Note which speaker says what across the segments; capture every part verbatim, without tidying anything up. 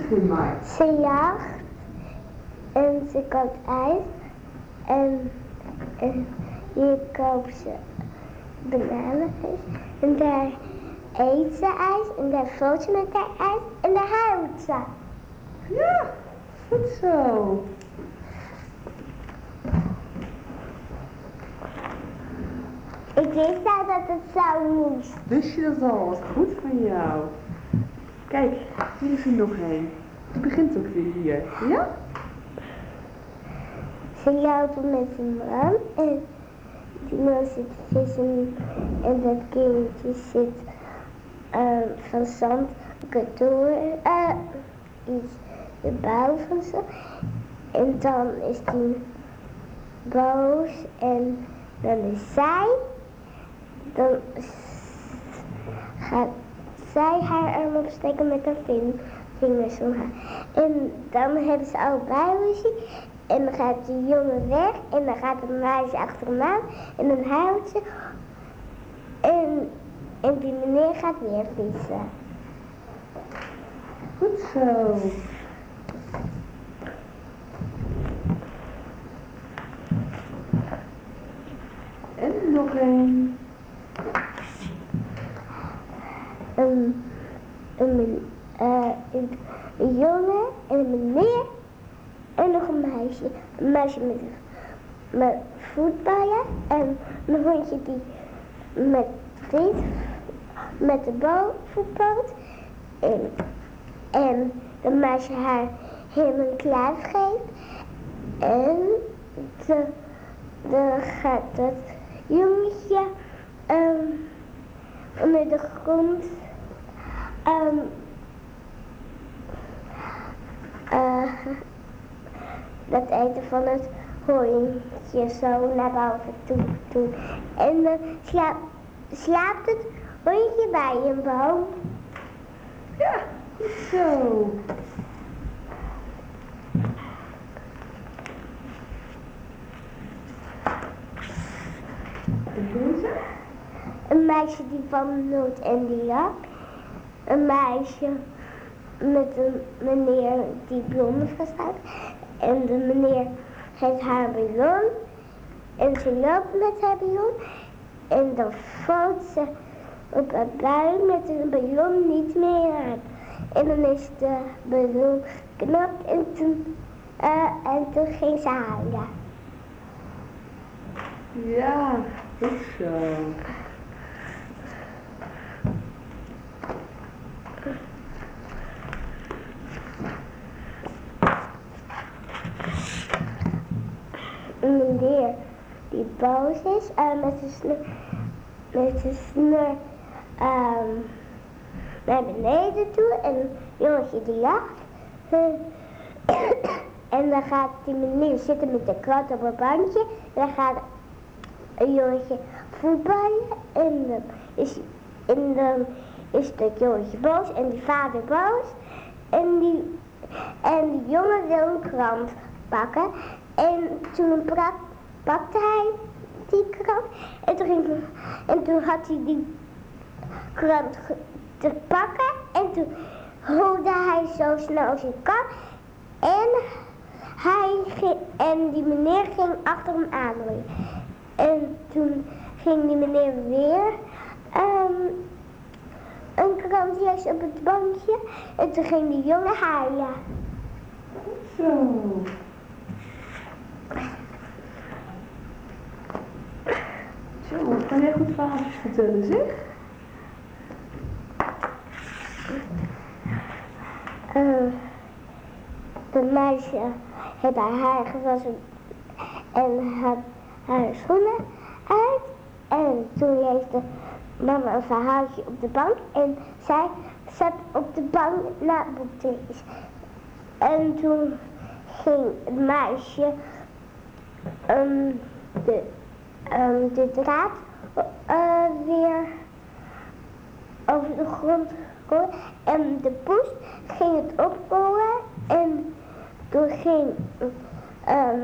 Speaker 1: begin maar.
Speaker 2: Ze jaagt en ze koopt ijs en, en hier koopt ze bananenijs en daar eet ze ijs en daar vult ze met haar ijs en daar huilt ze.
Speaker 1: Ja, goed zo.
Speaker 2: Ik wist al dat het zo moest.
Speaker 1: Wist je dat al? Wat goed van jou. Kijk, hier is er nog een. Die begint ook weer hier. Ja?
Speaker 2: Ze lopen met een man en die man zit vissen en dat kindje zit uh, van zand katoen, uh, iets de bouw van ze. En dan is die boos en dan is zij, dan gaat zij haar arm opsteken met haar ving, vingers om haar. En dan hebben ze allebei ruzie. En dan gaat die jongen weg en dan gaat het meisje achter hem aan en dan huilt ze. En, en die meneer gaat weer vissen.
Speaker 1: Goed zo. En nog een.
Speaker 2: Een, een, uh, een, een jongen en een meneer. En nog een meisje. Een meisje met, met voetballen. En een hondje die met dit, met de bal voetbalt. En, en de meisje haar helemaal een kluif geeft. En de, dan gaat dat jongetje um, onder de grond um, uh, dat eten van het hondje zo naar boven toe doen. En dan slaap, slaapt het hondje bij een boom.
Speaker 1: Ja, goed zo. En deze?
Speaker 2: Een meisje die van nood en die lak. Een meisje met een meneer die bloemen vasthoudt. En de meneer heeft haar ballon. En ze loopt met haar ballon. En dan valt ze op haar buik met een ballon niet meer aan. En dan is de ballon geknapt en toen, uh, en toen ging ze huilen.
Speaker 1: Ja, goed zo.
Speaker 2: Een meneer die boos is uh, met zijn snur, met zijn snur um, naar beneden toe en een jongetje die lacht. Uh, en dan gaat die meneer zitten met de krant op een bandje en dan gaat een jongetje voetballen en dan is, en dan is dat jongetje boos en die vader boos en die, en die jongen wil een krant pakken. En toen prak, pakte hij die krant en toen, ging, en toen had hij die krant te pakken en toen holde hij zo snel als hij kan en, hij ging, en die meneer ging achter hem aan. En toen ging die meneer weer um, een krant juist op het bankje en toen ging die jongen huilen.
Speaker 1: Zo. Zo, wat kan jij goed verhaaltjes vertellen, zeg?
Speaker 2: Uh, de meisje heeft haar haar gewassen en had haar schoenen uit. En toen lees de mama een verhaaltje op de bank en zij zat op de bank naar het boek te lezen. En toen ging het meisje um, de, um, de draad uh, weer over de grond gooien en de poes ging het oprollen en toen ging um,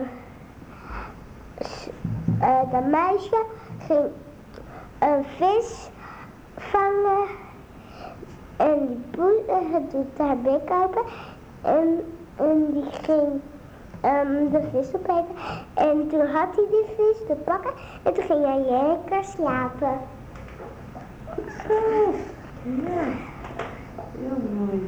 Speaker 2: uh, dat meisje ging een vis vangen en die poes uh, doet haar bek open En, en die ging um, de vis opeten. En toen had hij die vis te pakken. En toen ging hij lekker slapen.
Speaker 1: Goed zo. Ja. Heel mooi.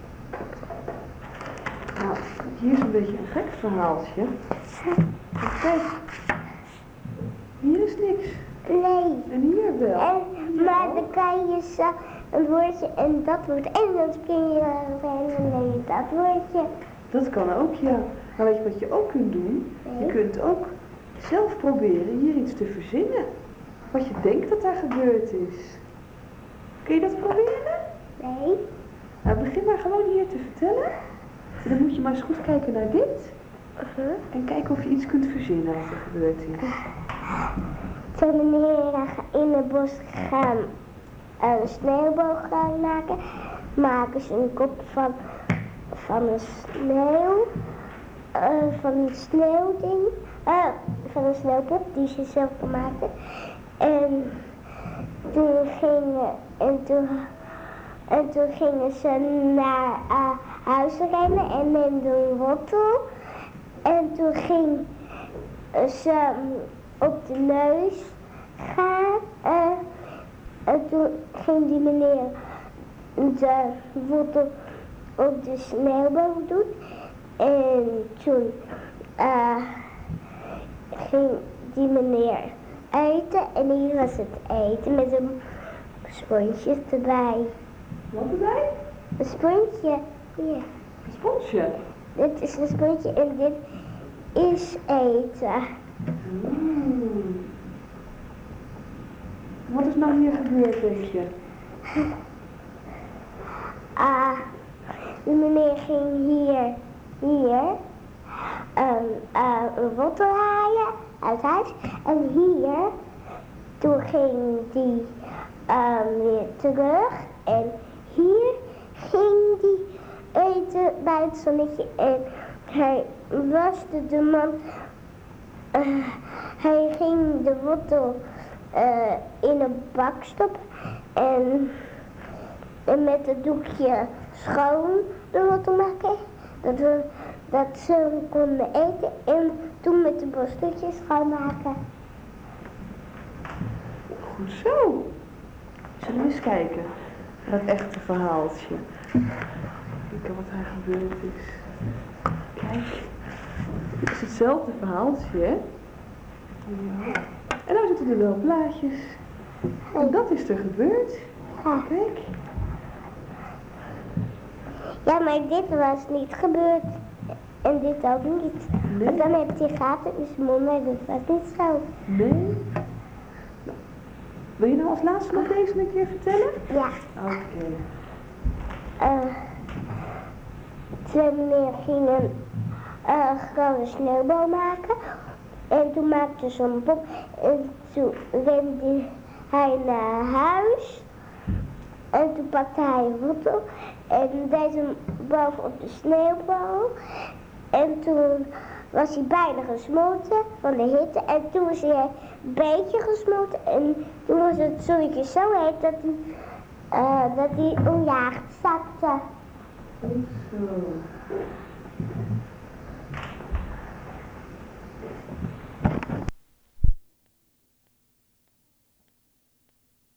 Speaker 1: Nou, hier is een beetje een gek verhaaltje. Kijk. Hier is niks.
Speaker 2: Nee.
Speaker 1: En hier wel.
Speaker 2: En,
Speaker 1: Hier
Speaker 2: maar
Speaker 1: ook.
Speaker 2: dan kan je zo een woordje en dat woord. En dan spring je eroverheen en dan je dat woordje.
Speaker 1: Dat kan ook, ja. Maar weet je wat je ook kunt doen? Je
Speaker 2: Nee.
Speaker 1: kunt ook zelf proberen hier iets te verzinnen. Wat je denkt dat daar gebeurd is. Kun je dat proberen?
Speaker 2: Nee.
Speaker 1: Nou, begin maar gewoon hier te vertellen. En dan moet je maar eens goed kijken naar dit.
Speaker 2: Uh-huh.
Speaker 1: En kijken of je iets kunt verzinnen wat er gebeurd is.
Speaker 2: Toen meneer in het bos gaan een sneeuwbal gaan maken, maken ze een kop van, van een sneeuw, uh, van een sneeuwding, uh, van een sneeuwpop die ze zelf maakten. En toen gingen, en toen, en toen gingen ze naar uh, huis rennen en neemden een wortel. En toen ging ze op de neus gaan. Uh, en toen ging die meneer de wortel op de sneeuwboom doen. En toen uh, ging die meneer eten. En hier was het eten met een sponsje erbij.
Speaker 1: Wat erbij?
Speaker 2: Een sponsje, ja.
Speaker 1: Een sponsje.
Speaker 2: Dit is een sponsje en dit is eten.
Speaker 1: Mm. Wat is nou hier gebeurd, denk je?
Speaker 2: Ah, de meneer ging hier, hier, um, uh, een wortel halen uit huis. En hier, toen ging die um, weer terug. En hier ging die eten bij het zonnetje. En hij waste de man. Uh, hij ging de wortel uh, in een bak stoppen. En, en met het doekje schoon de wortel maken. Dat, we, dat ze hem konden eten. En toen met de borsteltjes schoonmaken.
Speaker 1: Goed zo. Zullen we eens kijken naar het echte verhaaltje. Kijken wat er gebeurd is. Kijk. Het is hetzelfde verhaaltje, hè? Ja. En nou zitten er wel blaadjes. En dat is er gebeurd. Kijk.
Speaker 2: Ja, maar dit was niet gebeurd. En dit ook niet.
Speaker 1: Nee.
Speaker 2: Want dan heb je gaten in zijn mond, maar dat was niet zo.
Speaker 1: Nee. Wil je nou als laatste nog deze een keer vertellen?
Speaker 2: Ja.
Speaker 1: Oké. Okay.
Speaker 2: Uh, twee meneer gingen uh, gewoon een sneeuwbal maken. En toen maakte ze een pop. En toen rende hij naar huis. En toen pakte hij een wortel. En deed hem bovenop de sneeuwbal. En toen was hij bijna gesmolten van de hitte. En toen was hij een beetje gesmolten. En toen was het zonnetje zo heet dat hij, uh, dat hij onjaagd zakte.
Speaker 1: Goed zo.